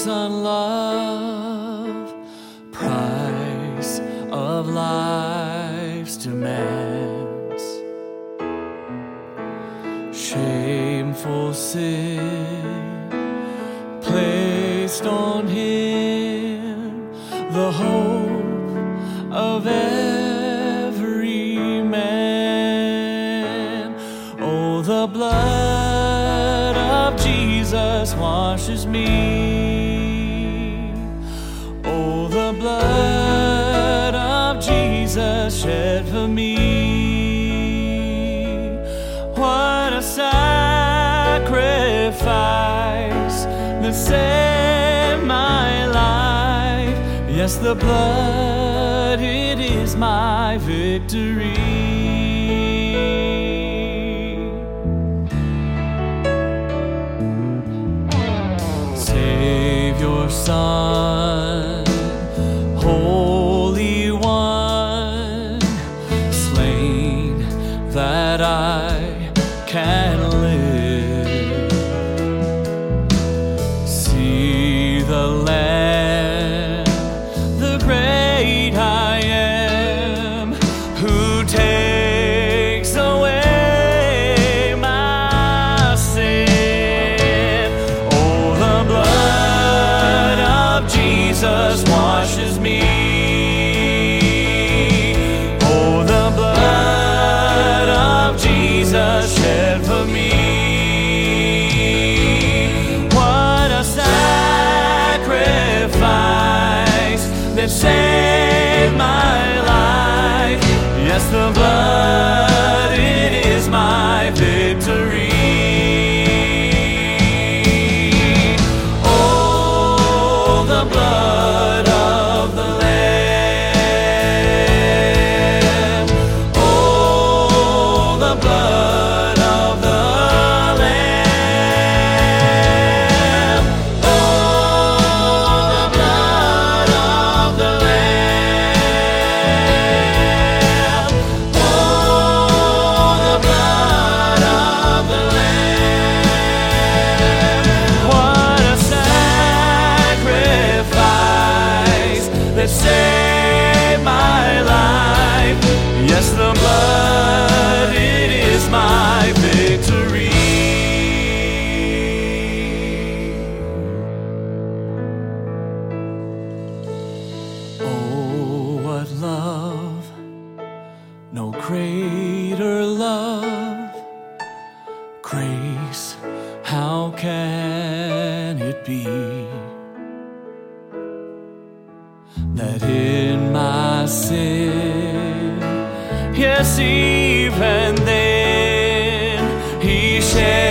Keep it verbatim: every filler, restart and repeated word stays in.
Son love, price of life's demands, shameful sin placed on him, the hope of every man. Oh, the blood of Jesus washes me. Oh, the blood of Jesus shed for me. What a sacrifice that saved my life. Yes, the blood, it is my victory. Savior, Son, Holy One, slain that I can live. See the Lamb, the great I am, who takes away my sin. Oh, the blood of Jesus washes me. Oh, the blood of Jesus shed for me. What a sacrifice that saved my life. Yes, the blood, it is my victory. Oh, the blood of the Lamb. Oh, the blood of the Lamb. Oh, the blood of the Lamb. Oh, the blood of the Lamb. What a sacrifice that saved my life. Yes, the blood, it is my victory. Oh, what love, no greater love, grace, how can it be that in my sin, yes, even then, he shed